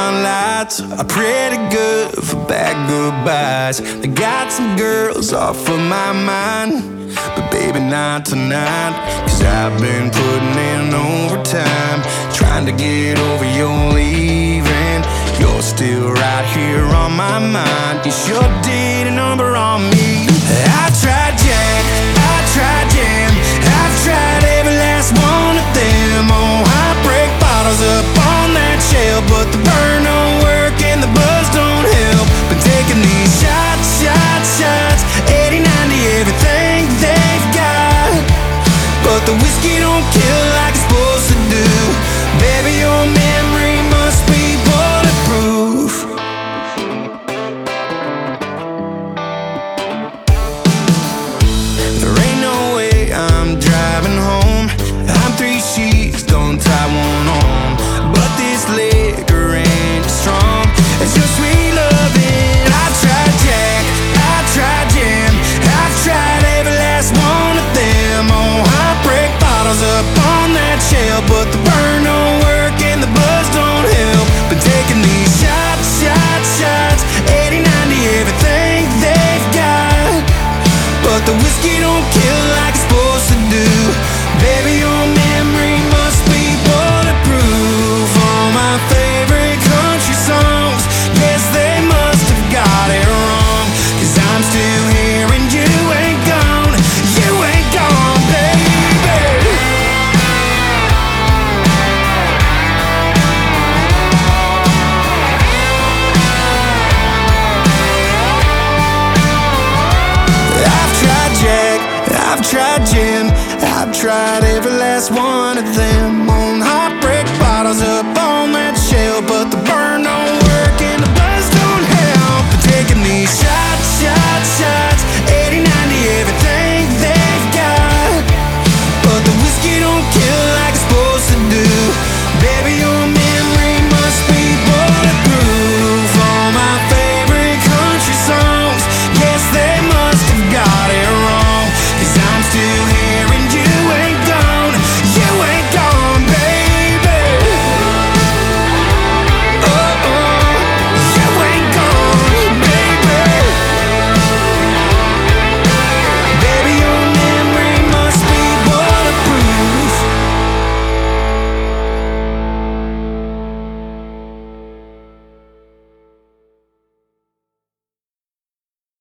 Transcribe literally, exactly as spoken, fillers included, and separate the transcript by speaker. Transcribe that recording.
Speaker 1: neon lights are pretty good for bad goodbyes. I got some girls off of my mind, but baby not tonight. Cause I've been putting in overtime, trying to get over your leaving. You're still right here on my mind. You sure did a number on me. I tried Jack, I tried Jam, I've tried every last one of them. Oh, heartbreak bottles up on that shelf, but the burn don't work and the buzz don't help. Been taking these shots, shots, shots, eighty, ninety, everything they've got, but the whiskey don't kill like it's supposed to do. Baby, your memory must be bulletproof. There ain't no way I'm driving home. I'm three sheets, don't tie one on, but this liquor ain't as strong as your sweet loving. I've tried Jack, I've tried Jam, I've tried every last one of them. Oh, heartbreak bottles up on that shelf, but the burn don't work and the buzz don't help. Been taking these shots, shots, shots, eighty, ninety, everything they've got, but the whiskey don't kill like it's supposed to do. Baby, your memory must be bulletproof. All my favorite country songs, yes, they must have got it wrong. Cause I'm still here and you ain't gone, you ain't gone, baby. I've tried Jack, I've tried Jim, I've tried every last one of them.